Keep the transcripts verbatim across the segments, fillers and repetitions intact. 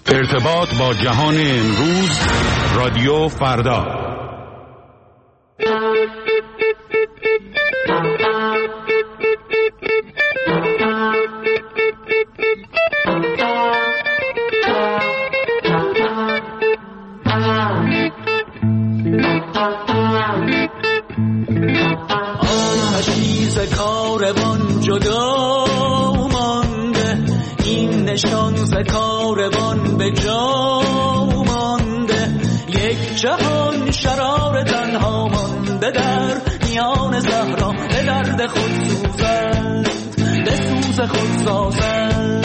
ارتباط با جهان امروز، رادیو فردا. آتشیز کاروان جدا مانده، این نشان ز کاروان به جا مانده. یک جهان شرار تنها مانده در میان صحرا، به درد خود سوزد، به سوز خود سازد.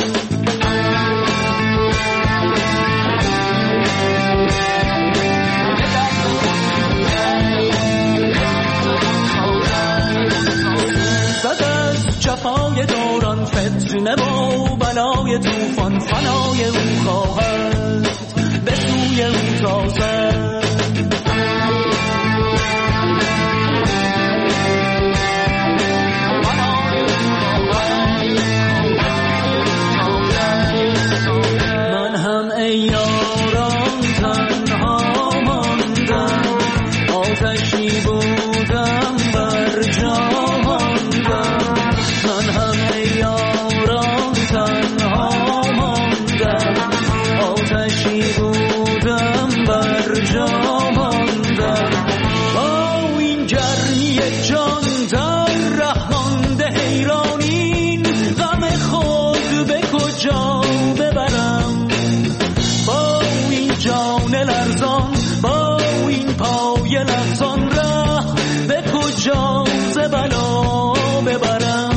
جفای دوران، فتنه و بلای توفان، فنای او خواهد به سوی او تازد. من هم ای یاران تنها ماندم، آتشی بودم بر جا ماندم. من هم ای یاران تنها ماندم، آتشی بودم بر جا ماندم. با این گرمی جان در ره مانده حیرانین، غم خود به کجا ببرم؟ با این جان لرزان، با این پای لرزان، ره به کجا ز بلا ببرم؟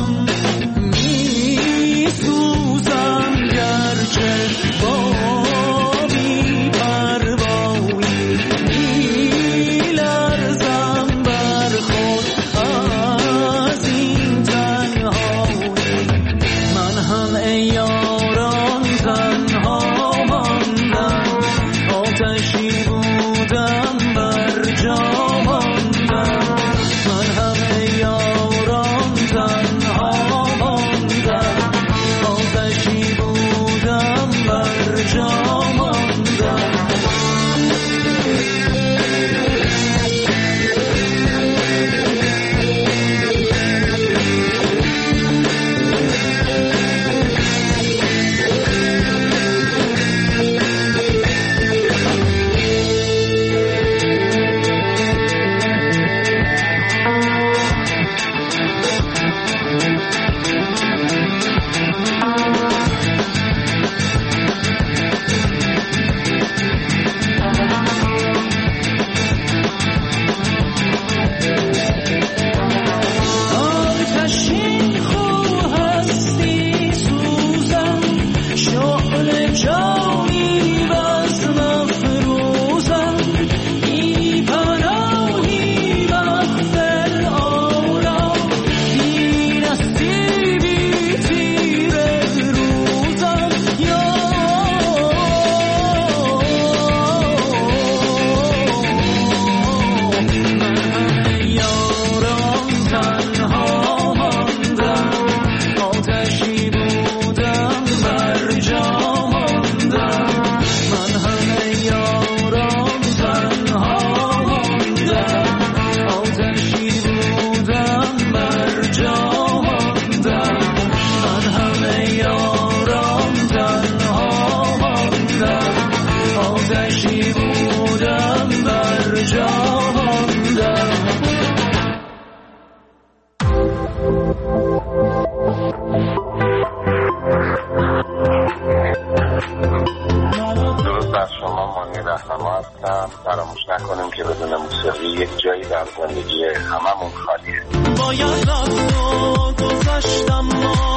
فراموش نکنیم که بدون موسیقی یک جایی در زندگی هممون خالیه. باید رفت و گذشتم، ما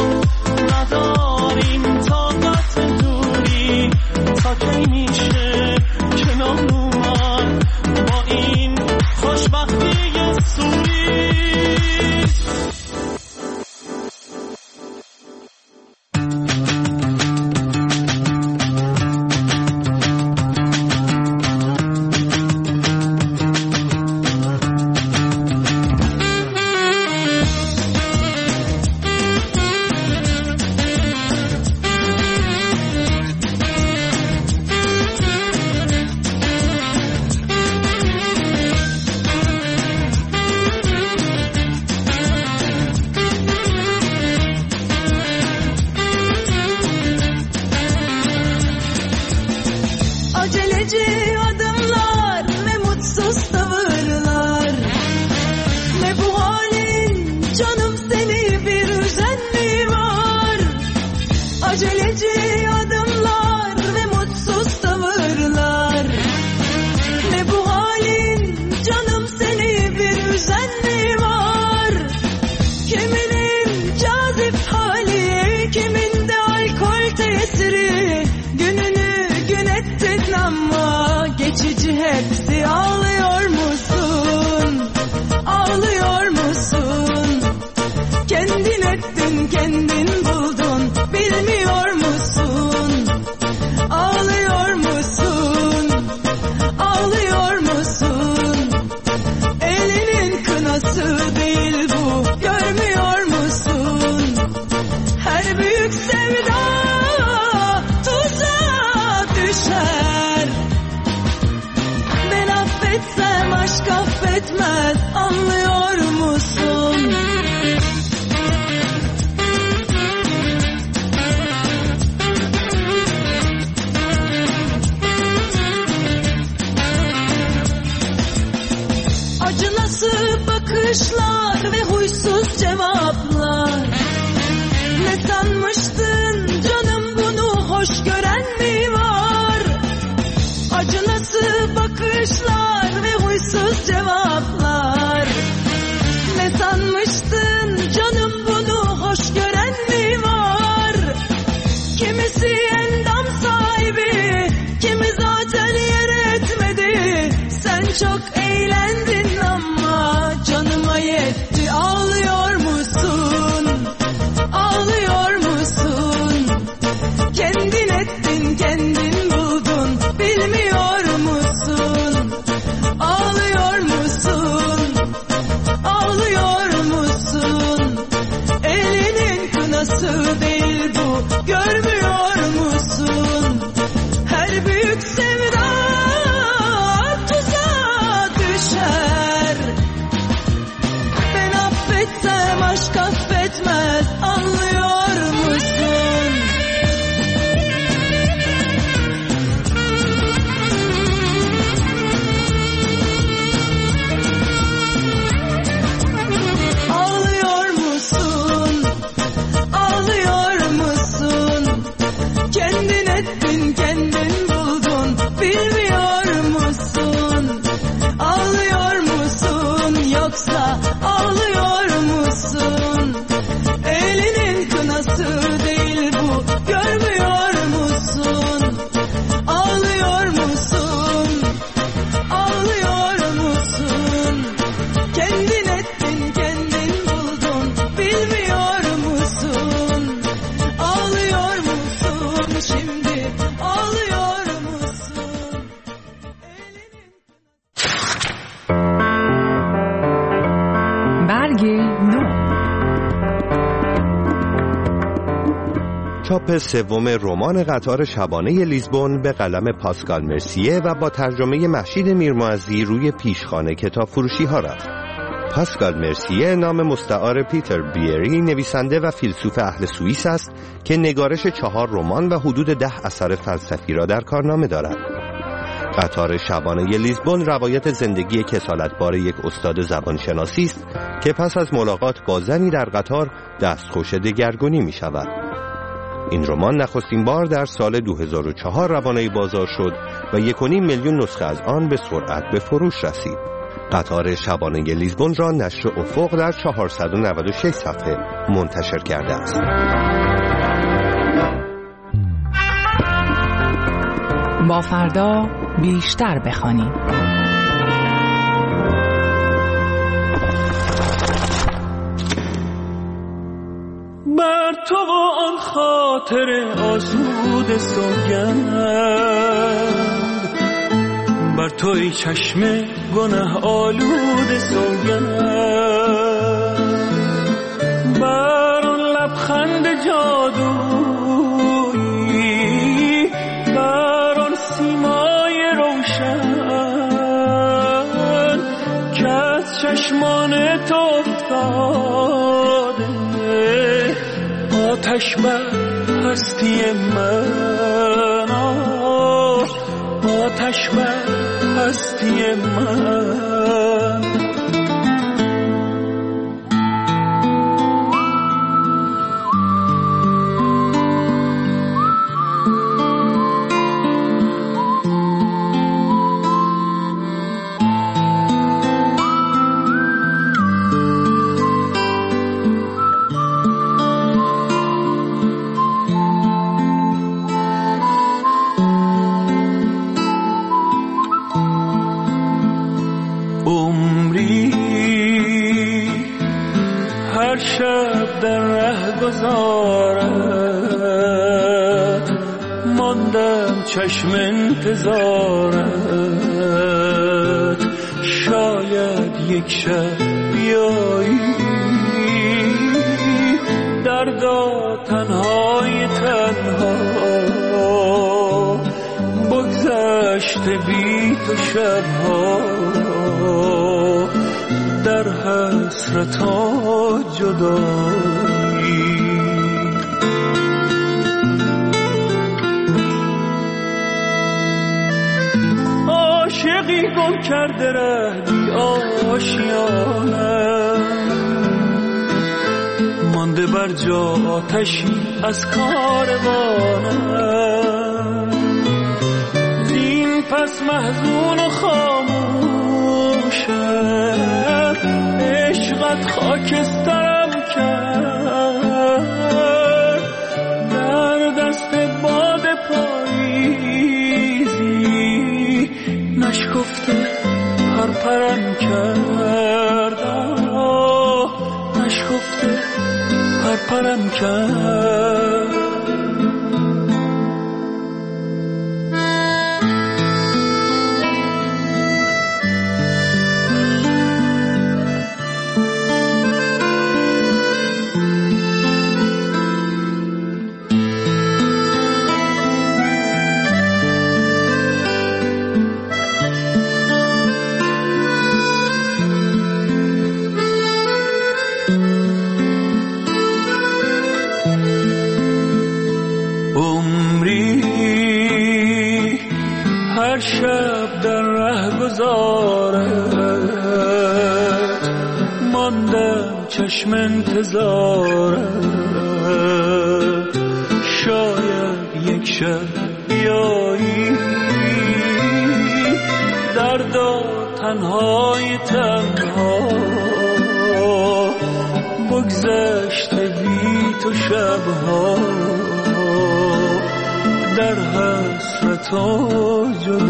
نداریم طاقت دوری، تا کی میشه کنار اومد با این خوشبختی سوری. Kendin ettin, kendin buldun, bilmiyor musun? Ağlıyor musun? Ağlıyor musun? Elinin kınası değil bu, görmüyor musun? Her büyük sevda tuzağa düşer. Ben affetsem aşk affetmez, anlıyor musun? Ağlıyor musun? Ağlıyor musun? Kendin ettin, kendin buldun, bilmiyor musun? Ağlıyor musun yoksa ağlıyor musun? Elinin kınası değil bu, görmüyor musun? Ağlıyor musun? Ağlıyor musun? Kendin ettin, kendin buldun, bilmiyor musun? Ağlıyor musun şimdi? Ağlıyor musun? Elinin... برگ نو. چاپ سوم رمان قطار شبانه لیزبون به قلم پاسکال مرسیه و با ترجمه مهشید میرمعزی روی پیشخانه کتاب فروشی ها رفت. پاسکال مرسیه نام مستعار پیتر بیری، نویسنده و فیلسوف اهل سوئیس است که نگارش چهار رمان و حدود ده اثر فلسفی را در کارنامه دارد. قطار شبانه لیزبون روایت زندگی کسالتبار یک استاد زبانشناسی است که پس از ملاقات با زنی در قطار دستخوش دگرگونی می شود. این رمان نخستین بار در سال دو هزار و چهار روانه بازار شد و یک و نیم میلیون نسخه از آن به سرعت به فروش رسید. قطار شبانه لیزبون را نشر افق در چهارصد و نود و شش صفحه منتشر کرده است. با فردا بیشتر بخوانید. بر تو آن خاطر آسود سوگند، بر توی چشم گناه آلود سوگند، بر آن لبخند جادویی، بر آن سیمای روشن که از چشمان تو افتاده، آتش بر هستی من، آتش بر هستی من. هر شب در ره گذارت، ماندم چشم انتظارت، شاید یک شب بیایی دردا تنهای تنها، بگذشته بی تو شبها در حسرتا جدایی. عاشقی گم کرده رهی آشیانم، مانده بر جا آتشی از کاروانم، زین پس محزون و خاموشم، عشقت خاکسترم کرد، در دست باد پاییزی نشکفته پرپرم کرد، نشکفته پرپرم کرد. اگر شب در ره گذارت ماندم چشم انتظارت، شاید یک شب بیایی دردا تنهای تنها بگذشته بی تو شبها در حسرت و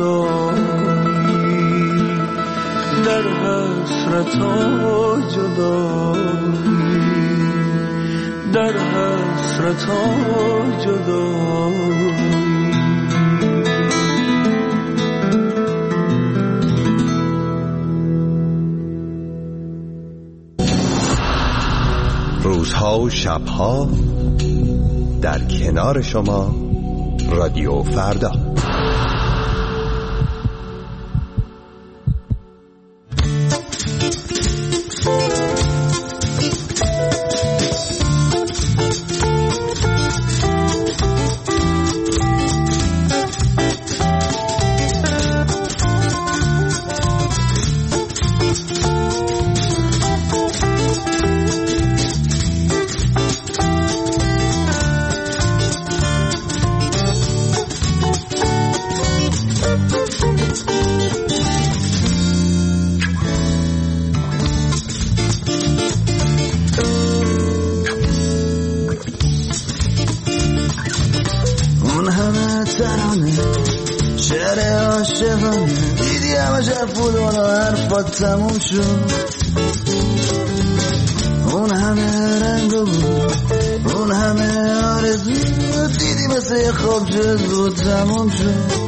جدایی، در حسرت و جدایی، در حسرت و جدایی. روزها و شبها در کنار شما رادیو فردا. تموم شد اون همه رنگ بود، اون همه آرزو دیدی مثل خواب زود تموم شد.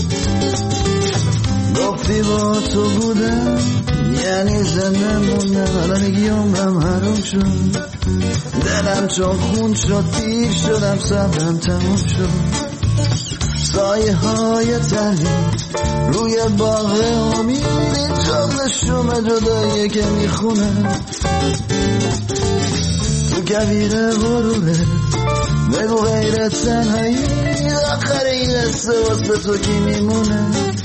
گفتی با تو بودم یعنی زنده موندم، الان میگی عمرم حروم شد. دلم چون خون شد پیر شدم، صبرم تموم شد. سایه های تنی روی باغ امید، جغل شوم جدایی که میخونه تو کویر غروره. بگو غیر تنهایی آخر این قصه واسه تو کی میمونه.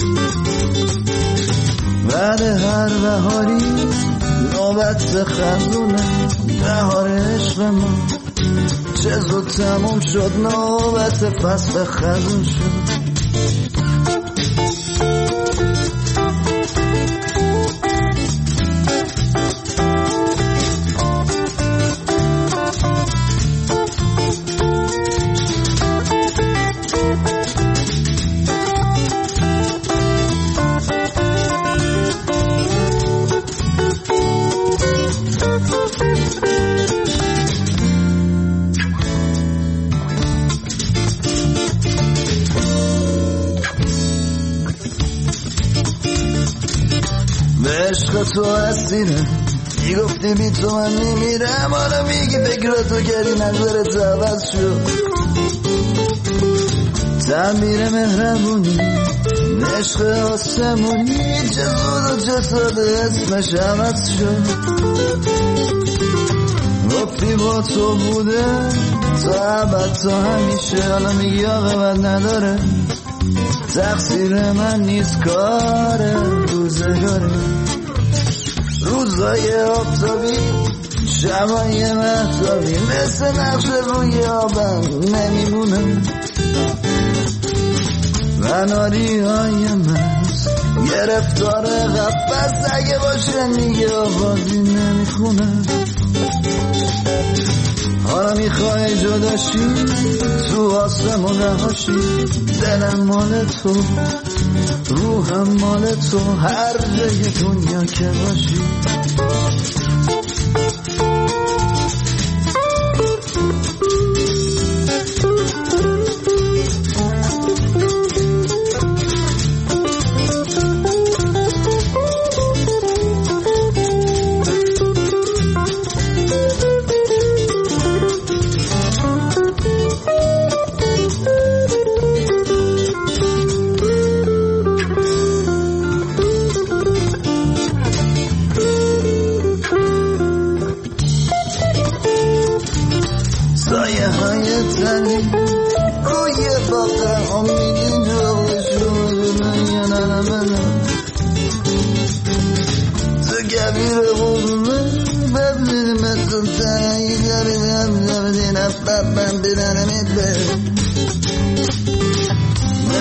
بعد هر بهاری نوبت خزونه، بهار عشق ما چه زود تموم شد، نوبت فصل خزون شد. تو اسیرم میگفتی بی تو من میمیرم، حالا میگی فکراتو کردی نظرت عوض شد. تعمیر مهربونی عشق آسمونی چه زود و چه ساده اسمش عوض شد. گفتی با تو بوده تا ابد تا همیشه، حالا میگی عاقبت نداره. تقصیر من نیست کاره روزگاره، روزای آفتابی شبای مهتابی مثل نقش روی آبم نمیمونم. مناری های مست گرفتار قفص اگه باشه میگه آوازی نمیخونم. حالا میخوای جداشی تو آسمون رهاشی، دلم مال تو روحم مال تو، هر جای دنیا که باشی. روی باقه امیدی جوش رو من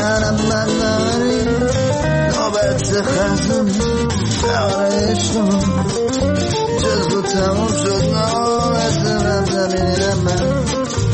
منم من ناری نوبت خزونی داره عشقم جزو تموم شد نوبت من زمینم من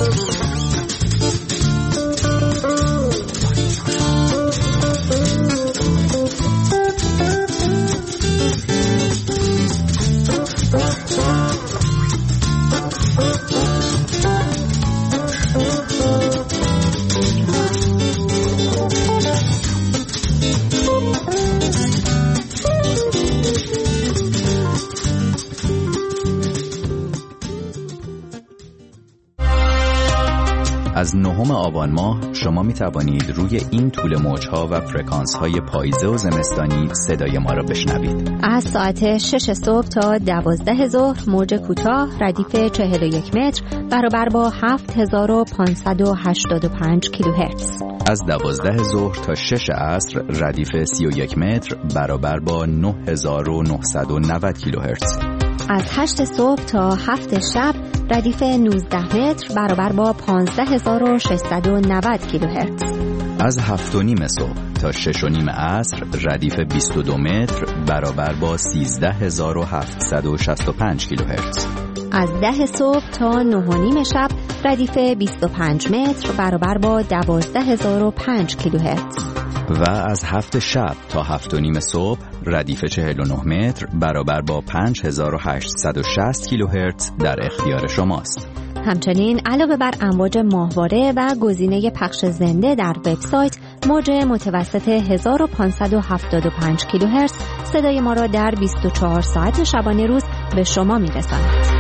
از نهم آبان ماه شما می توانید روی این طول موجها و فرکانس های پاییزه و زمستانی صدای ما را بشنوید. از ساعت شش صبح تا دوازده ظهر موج کوتاه ردیف چهل و یک متر برابر با هفت هزار و پانصد و هشتاد و پنج کیلوهرتز. از دوازده ظهر تا شش عصر ردیف سی و یک متر برابر با نه هزار و نهصد و نود کیلوهرتز. از هشت صبح تا هفت شب ردیف نوزده متر برابر با پانزده هزار و ششصد و نود کیلوهرتز. از هفت و نیم صبح تا شش و نیم عصر ردیف بیست و دو متر برابر با سیزده هزار و هفتصد و شصت و پنج کیلوهرتز. از ده صبح تا نه و نیم شب ردیف بیست و پنج متر برابر با دوازده هزار و پنج کیلوهرتز. و از هفت شب تا هفت و نیم صبح ردیف چهل و نه متر برابر با پنج هزار و هشتصد و شصت کیلوهرتز در اختیار شماست. همچنین علاوه بر امواج ماهواره و گزینه پخش زنده در وبسایت، موج متوسط هزار و پانصد و هفتاد و پنج کیلوهرتز صدای ما را در بیست و چهار ساعت شبانه روز به شما می‌رساند.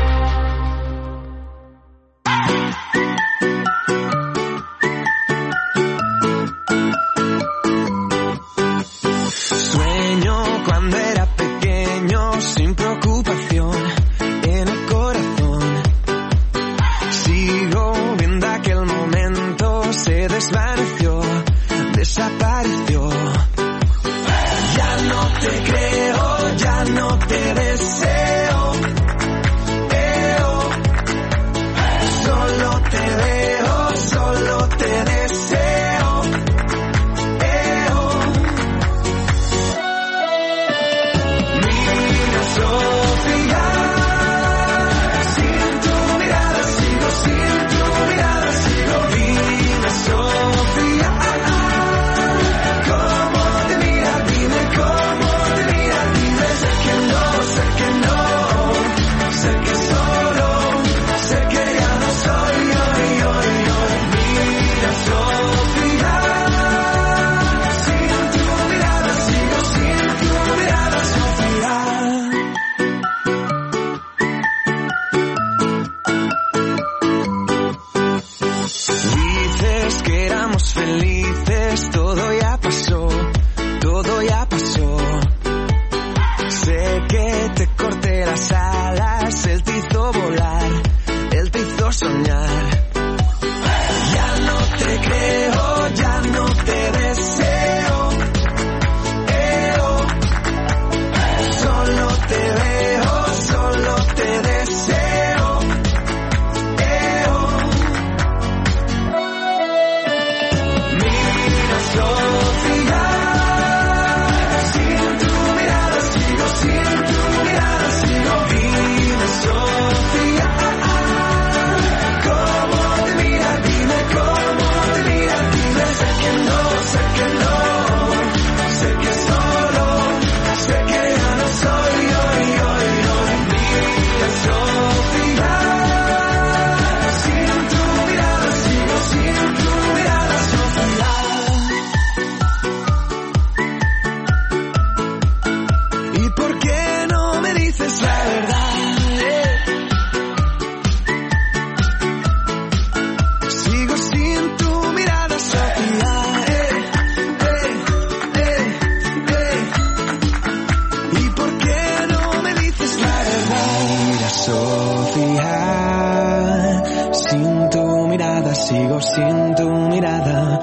sigo sin tu mirada.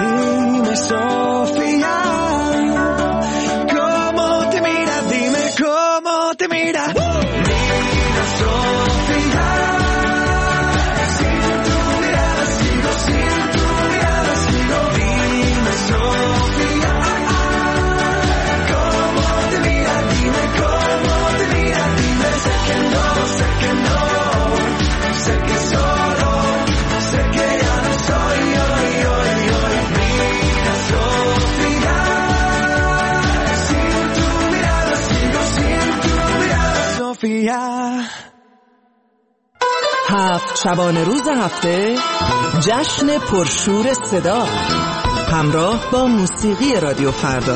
Dime, Sofía, ¿cómo te mira? Dime cómo te mira. Mira, Sofía, sin tu mirada sigo, sin tu mirada sigo. Dime, Sofía. هفت شبانه روز هفته جشن پرشور صدا همراه با موسیقی رادیو فردا.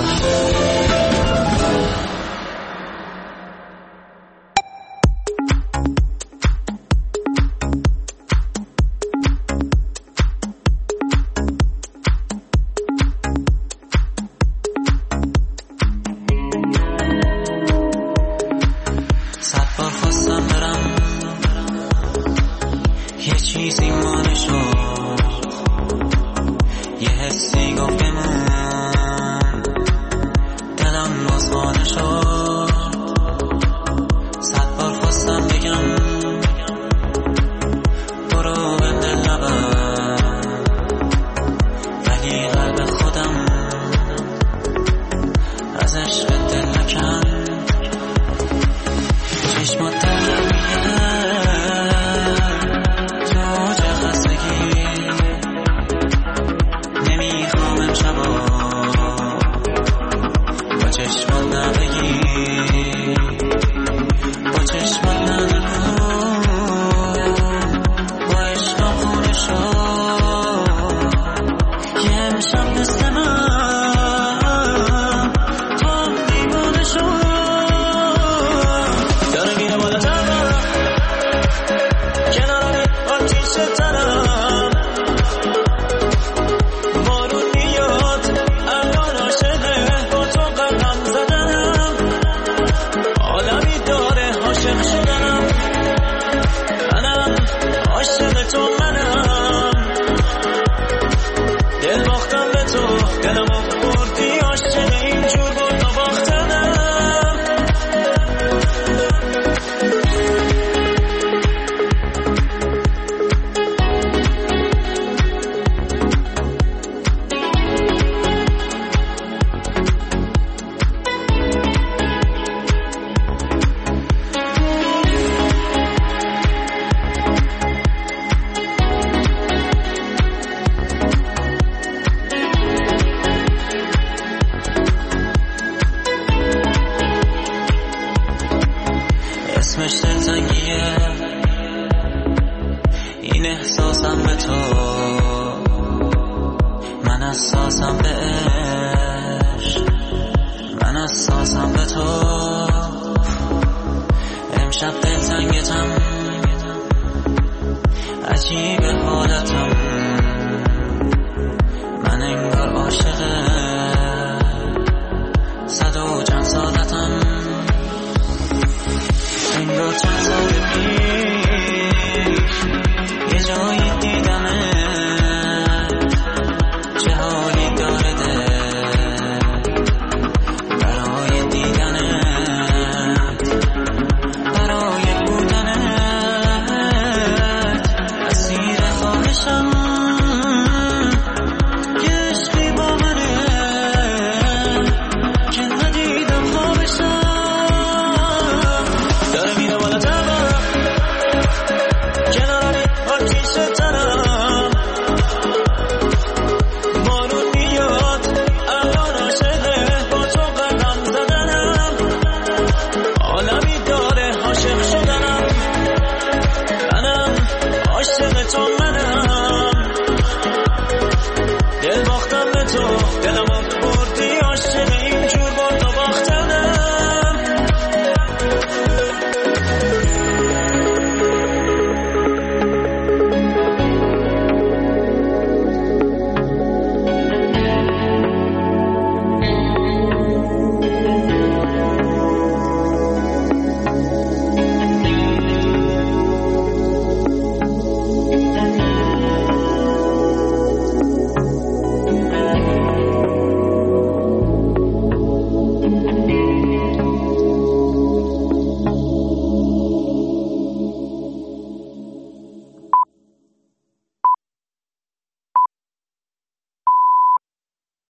دل باختم به تو دلم